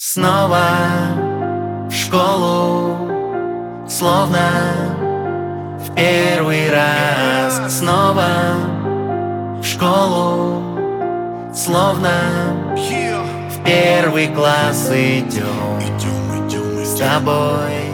Снова в школу, словно в первый раз. Снова в школу, словно в первый класс идем с тобой.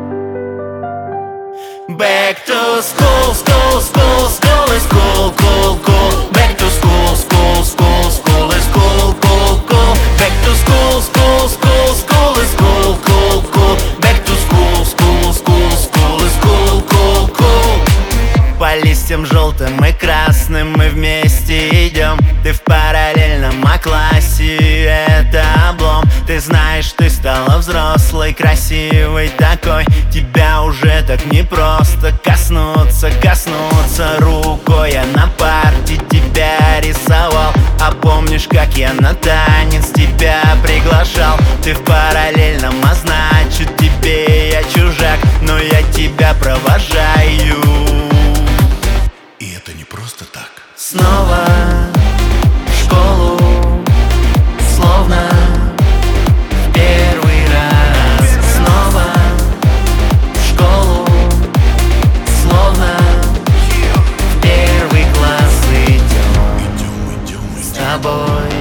Back to school, school, school, school is cool, cool, cool. Back to school, school, school, school is cool, cool, cool. Back to school, school, school, school is cool, cool, cool. Back to school, school, school, school is cool, cool, cool. По листьям желтым и красным мы вместе идем. Ты в параллельном классе, это облом. Ты знаешь, ты стала взрослой, красивой такой. Тебя уже так непросто коснуться рукой. Я на парте тебя рисовал. А помнишь, как я на танец тебя приглашал? Ты в параллельном, а значит тебе я чужак. Но я тебя провожаю. И это не просто так. Снова в школу, словно в первый раз. Снова в школу, словно в первый класс идем с тобой.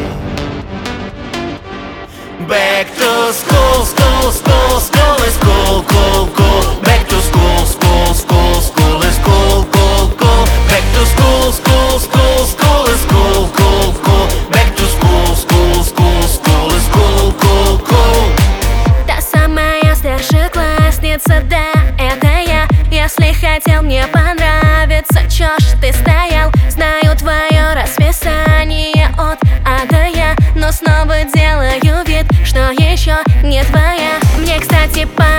Back to school, school, school, school is cool, cool, cool. Back to school, school, school, school is cool, cool, cool. Back to school, school, school, school is cool, cool, cool. Back to school, school, school, school is cool, cool, cool. Та самая старшеклассница, да, это я. Если хотел мне понравиться, чё ж ты стоял? Знаю твое расписание от А до Я, но снова делаю вид, что еще не твоя. Мне, кстати,